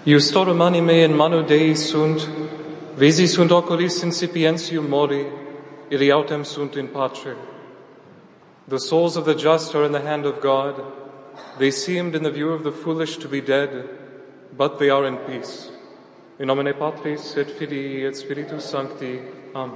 Iustorium anime in manu Dei sunt, visi sunt oculis incipientium mori, illi autem sunt in pace. The souls of the just are in the hand of God. They seemed in the view of the foolish to be dead, but they are in peace. In nomine Patris et Filii et Spiritus Sancti. Amen.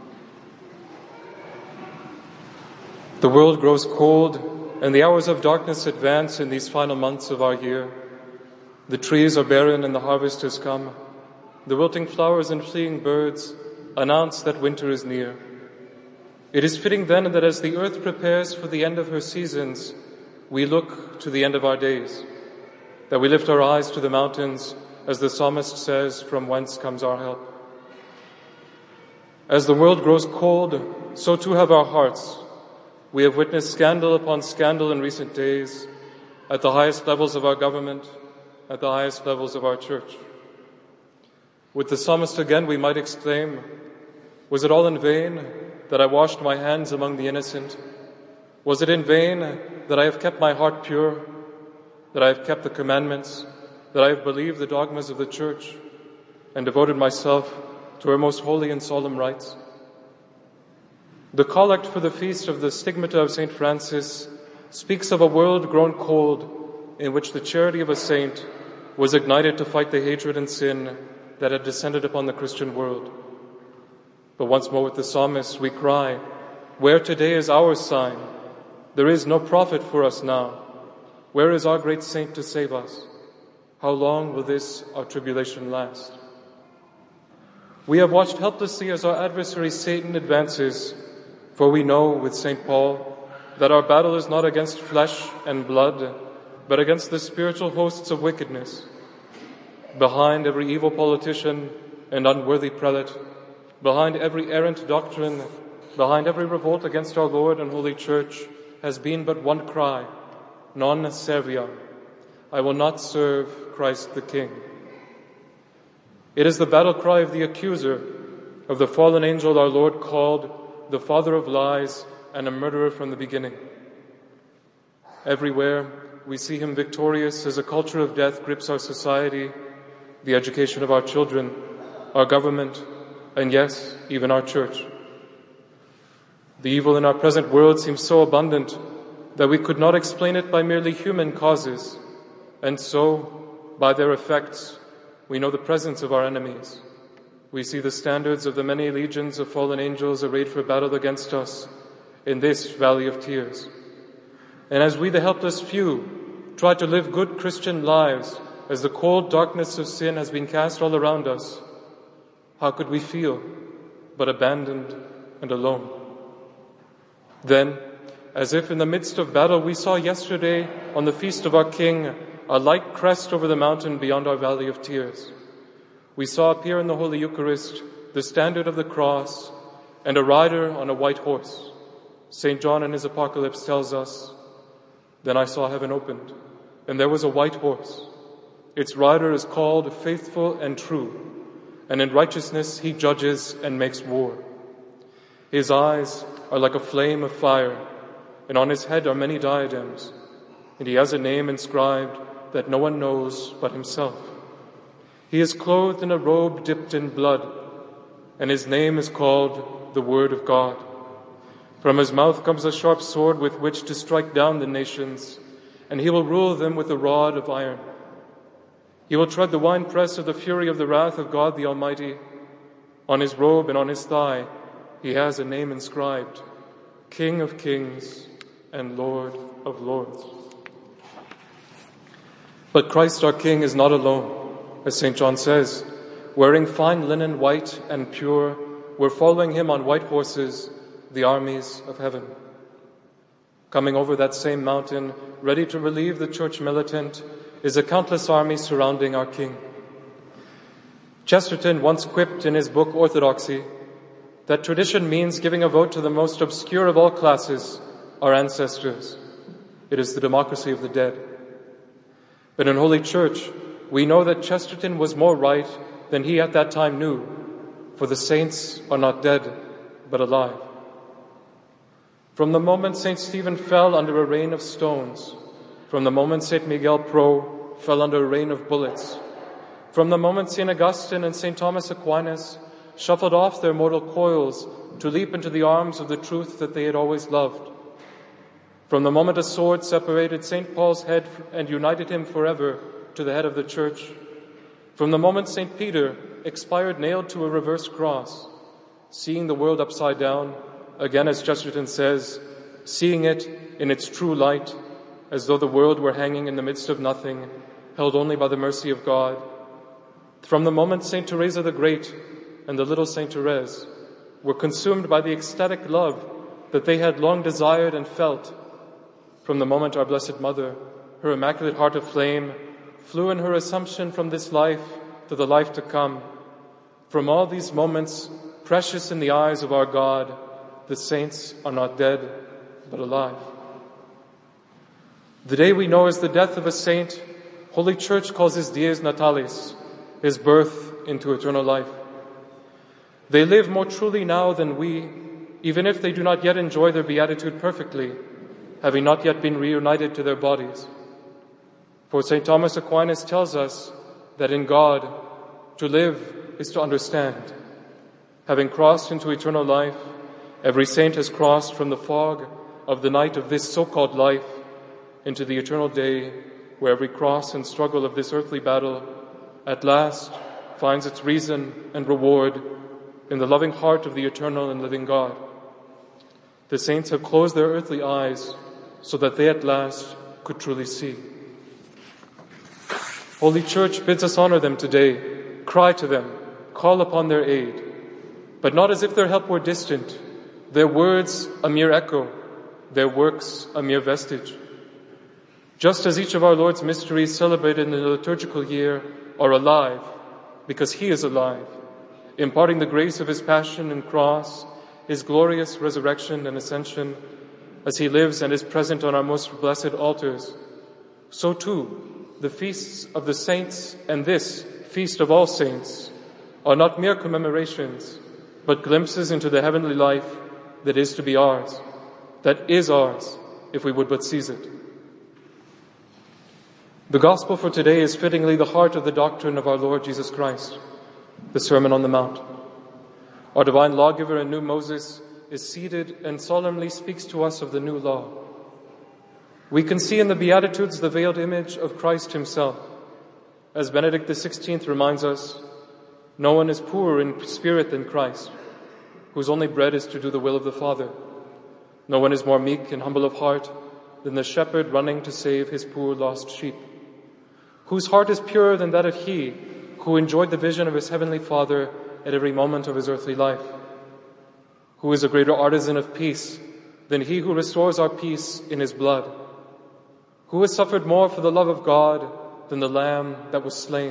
The world grows cold, and the hours of darkness advance in these final months of our year. The trees are barren and the harvest has come. The wilting flowers and fleeing birds announce that winter is near. It is fitting then that as the earth prepares for the end of her seasons, we look to the end of our days, that we lift our eyes to the mountains, as the psalmist says, from whence comes our help. As the world grows cold, so too have our hearts. We have witnessed scandal upon scandal in recent days, at the highest levels of our government, at the highest levels of our church. With the psalmist again we might exclaim, was it all in vain that I washed my hands among the innocent? Was it in vain that I have kept my heart pure, that I have kept the commandments, that I have believed the dogmas of the church, and devoted myself to her most holy and solemn rites? The collect for the feast of the Stigmata of St. Francis speaks of a world grown cold in which the charity of a saint was ignited to fight the hatred and sin that had descended upon the Christian world. But once more with the psalmist we cry, where today is our sign? There is no prophet for us now. Where is our great saint to save us? How long will this our tribulation last? We have watched helplessly as our adversary Satan advances, for we know with St. Paul that our battle is not against flesh and blood, but against the spiritual hosts of wickedness. Behind every evil politician and unworthy prelate, behind every errant doctrine, behind every revolt against our Lord and Holy Church has been but one cry, non serviam. I will not serve Christ the King. It is the battle cry of the accuser, of the fallen angel our Lord called the father of lies and a murderer from the beginning. Everywhere we see him victorious as a culture of death grips our society, the education of our children, our government, and yes, even our church. The evil in our present world seems so abundant that we could not explain it by merely human causes, and so, by their effects, we know the presence of our enemies. We see the standards of the many legions of fallen angels arrayed for battle against us in this valley of tears. And as we, the helpless few, try to live good Christian lives as the cold darkness of sin has been cast all around us, how could we feel but abandoned and alone? Then, as if in the midst of battle, we saw yesterday on the feast of our King a light crest over the mountain beyond our valley of tears. We saw appear in the Holy Eucharist the standard of the cross and a rider on a white horse. St. John in his Apocalypse tells us, "Then I saw heaven opened, and there was a white horse. Its rider is called Faithful and True, and in righteousness he judges and makes war. His eyes are like a flame of fire, and on his head are many diadems, and he has a name inscribed that no one knows but himself. He is clothed in a robe dipped in blood, and his name is called the Word of God. From his mouth comes a sharp sword with which to strike down the nations, and he will rule them with a rod of iron. He will tread the winepress of the fury of the wrath of God the Almighty. On his robe and on his thigh he has a name inscribed, King of Kings and Lord of Lords." But Christ our King is not alone. As St. John says, wearing fine linen white and pure, were following him on white horses the armies of heaven. Coming over that same mountain, ready to relieve the church militant, is a countless army surrounding our King. Chesterton once quipped in his book Orthodoxy that tradition means giving a vote to the most obscure of all classes, our ancestors. It is the democracy of the dead. But in Holy Church, we know that Chesterton was more right than he at that time knew, for the saints are not dead, but alive. From the moment St. Stephen fell under a rain of stones, from the moment St. Miguel Pro fell under a rain of bullets, From the moment St. Augustine and St. Thomas Aquinas shuffled off their mortal coils to leap into the arms of the truth that they had always loved. From the moment a sword separated St. Paul's head and united him forever to the head of the Church. From the moment St. Peter expired nailed to a reverse cross, seeing the world upside down, again as Chesterton says, seeing it in its true light, as though the world were hanging in the midst of nothing, held only by the mercy of God. From the moment St. Teresa the Great and the little St. Therese were consumed by the ecstatic love that they had long desired and felt. From the moment our Blessed Mother, her Immaculate Heart of Flame, flew in her Assumption from this life to the life to come. From all these moments, precious in the eyes of our God, the saints are not dead, but alive. The day we know as the death of a saint, Holy Church calls his Dies Natalis, his birth into eternal life. They live more truly now than we, even if they do not yet enjoy their beatitude perfectly, having not yet been reunited to their bodies. For St. Thomas Aquinas tells us that in God, to live is to understand. Having crossed into eternal life, every saint has crossed from the fog of the night of this so-called life into the eternal day, where every cross and struggle of this earthly battle at last finds its reason and reward in the loving heart of the eternal and living God. The saints have closed their earthly eyes so that they at last could truly see. Holy Church bids us honor them today, cry to them, call upon their aid, but not as if their help were distant, their words a mere echo, their works a mere vestige. Just as each of our Lord's mysteries celebrated in the liturgical year are alive, because He is alive, imparting the grace of His passion and cross, His glorious resurrection and ascension, as He lives and is present on our most blessed altars, so too the feasts of the saints and this feast of all saints are not mere commemorations, but glimpses into the heavenly life that is to be ours, that is ours if we would but seize it. The Gospel for today is fittingly the heart of the doctrine of our Lord Jesus Christ, the Sermon on the Mount. Our divine lawgiver and new Moses is seated and solemnly speaks to us of the new law. We can see in the Beatitudes the veiled image of Christ Himself. As Benedict XVI reminds us, no one is poorer in spirit than Christ, whose only bread is to do the will of the Father. No one is more meek and humble of heart than the shepherd running to save his poor lost sheep. Whose heart is purer than that of He who enjoyed the vision of His heavenly Father at every moment of His earthly life? Who is a greater artisan of peace than He who restores our peace in His blood? Who has suffered more for the love of God than the Lamb that was slain?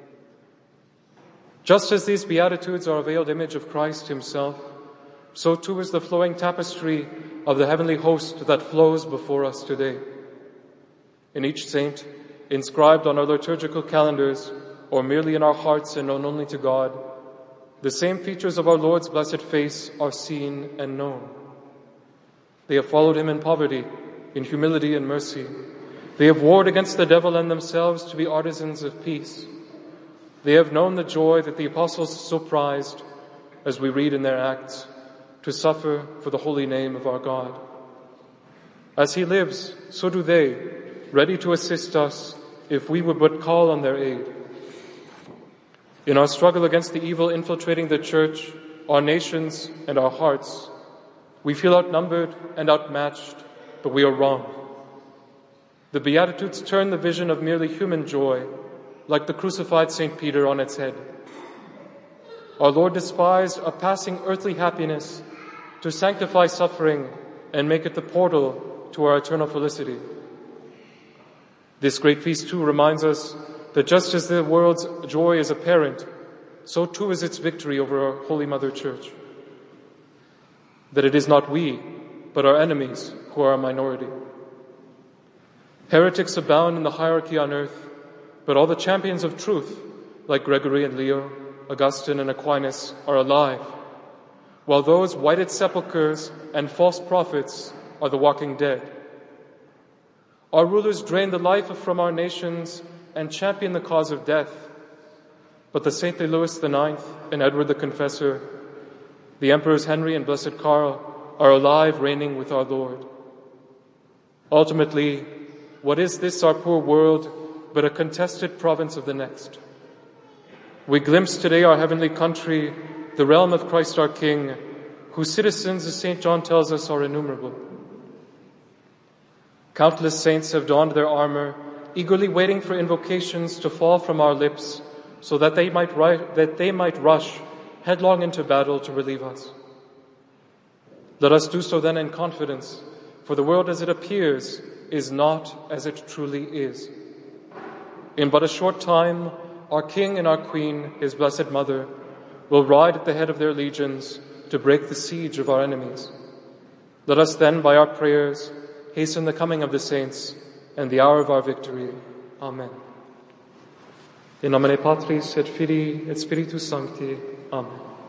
Just as these Beatitudes are a veiled image of Christ Himself, so too is the flowing tapestry of the heavenly host that flows before us today. In each saint, inscribed on our liturgical calendars, or merely in our hearts and known only to God, the same features of our Lord's blessed face are seen and known. They have followed Him in poverty, in humility and mercy. They have warred against the devil and themselves to be artisans of peace. They have known the joy that the apostles so prized, as we read in their Acts, to suffer for the holy name of our God. As He lives, so do they, ready to assist us if we would but call on their aid. In our struggle against the evil infiltrating the Church, our nations, and our hearts, we feel outnumbered and outmatched, but we are wrong. The Beatitudes turn the vision of merely human joy, like the crucified St. Peter, on its head. Our Lord despised a passing earthly happiness to sanctify suffering and make it the portal to our eternal felicity. This great feast too reminds us that just as the world's joy is apparent, so too is its victory over our Holy Mother Church. That it is not we, but our enemies who are a minority. Heretics abound in the hierarchy on earth, but all the champions of truth, like Gregory and Leo, Augustine and Aquinas, are alive, while those whited sepulchres and false prophets are the walking dead. Our rulers drain the life from our nations and champion the cause of death, but the saintly Louis IX and Edward the Confessor, the Emperors Henry and Blessed Karl are alive, reigning with our Lord. Ultimately, what is this, our poor world, but a contested province of the next? We glimpse today our heavenly country, the realm of Christ our King, whose citizens, as St. John tells us, are innumerable. Countless saints have donned their armor, eagerly waiting for invocations to fall from our lips, so that they might rush headlong into battle to relieve us. Let us do so then in confidence, for the world as it appears is not as it truly is. In but a short time, our King and our Queen, His Blessed Mother, will ride at the head of their legions to break the siege of our enemies. Let us then, by our prayers, hasten the coming of the saints and the hour of our victory. Amen. In nomine Patris et Filii et Spiritus Sancti. Amen.